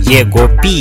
Diego P.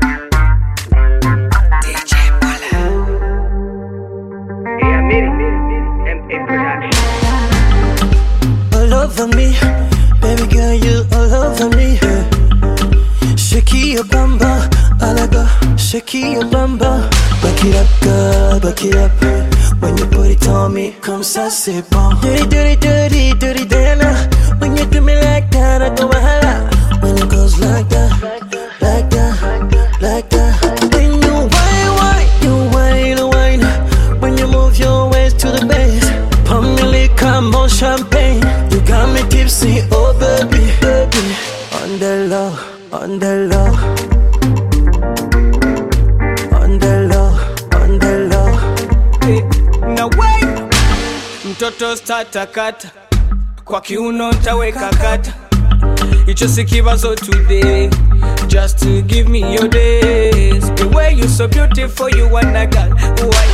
All over me, baby girl, you all over me. Shake your bamba, alaga, shake your bamba. Back it up, girl, back it up. When you put it on me, come ça c'est bon. Dirty, dirty, dirty, dirty, Diana. When you do me like that, I go wahala. When it goes like that, like that, like that. When you whine, you whine. When you move your waist to the bass, pump me liquor, more champagne. You got me tipsy, oh baby, baby. On the low, on the low. On the low, on the low. Na wait, mtoto starta kata, kwa kiuno ntaweka kata. Icho si kibazo today, just to give me your days. The way you so beautiful, you wanna girl. Why?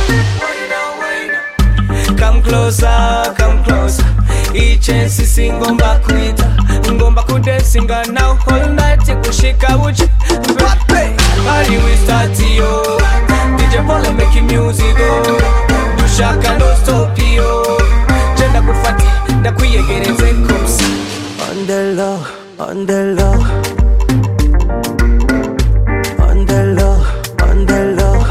Come closer, come closer. Each and sisi ngomba kuita, ngomba kudesinga now all night kushika uchi. Party we start yo, DJ Paul making music go. Do shaka no stop yo, jenda kufati da kuyegereze kosa. On the low, on the low. On the low, on the low.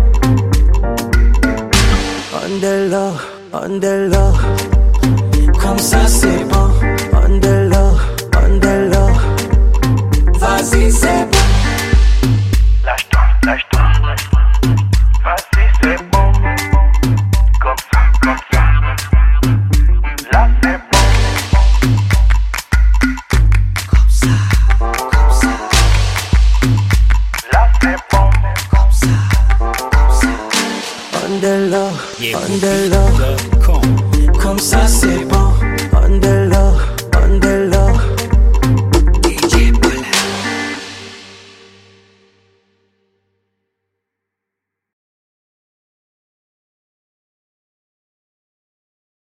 On the low, on the low. Comme ça c'est bon. On the low, on the low. Vas-y c'est bon. Lâche-toi, lâche-toi. Vas-y c'est bon. Comme ça, comme ça. Là c'est bon. Comme ça, comme ça. Là c'est bon. Comme ça, comme ça. On the low, on the low. DiegoP.com. Comme ça c'est bon.